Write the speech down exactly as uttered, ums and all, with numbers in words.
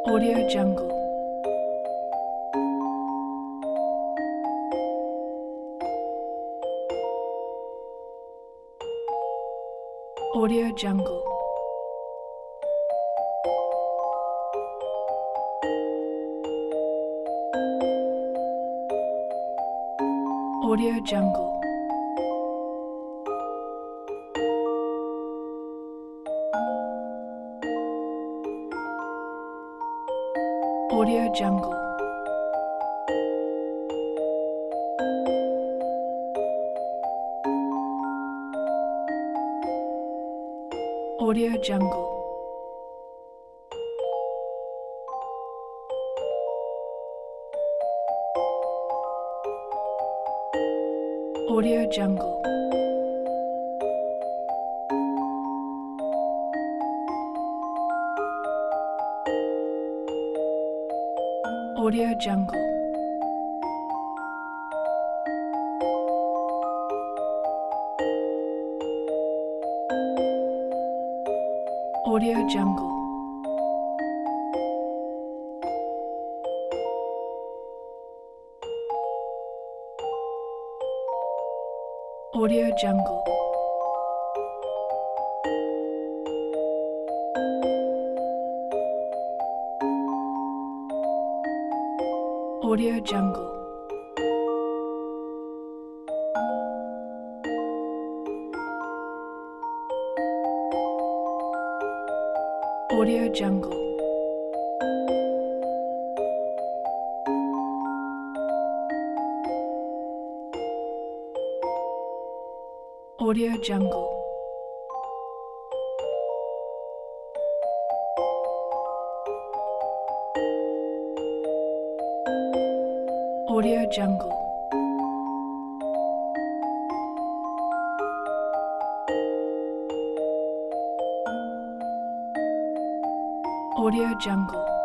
Audio Jungle. Audio Jungle. Audio Jungle. Audio Jungle. Audio Jungle. Audio Jungle. Audio Jungle. Audio Jungle. Audio Jungle. Audio Jungle. Audio Jungle. Audio Jungle. Audio Jungle. Audio Jungle.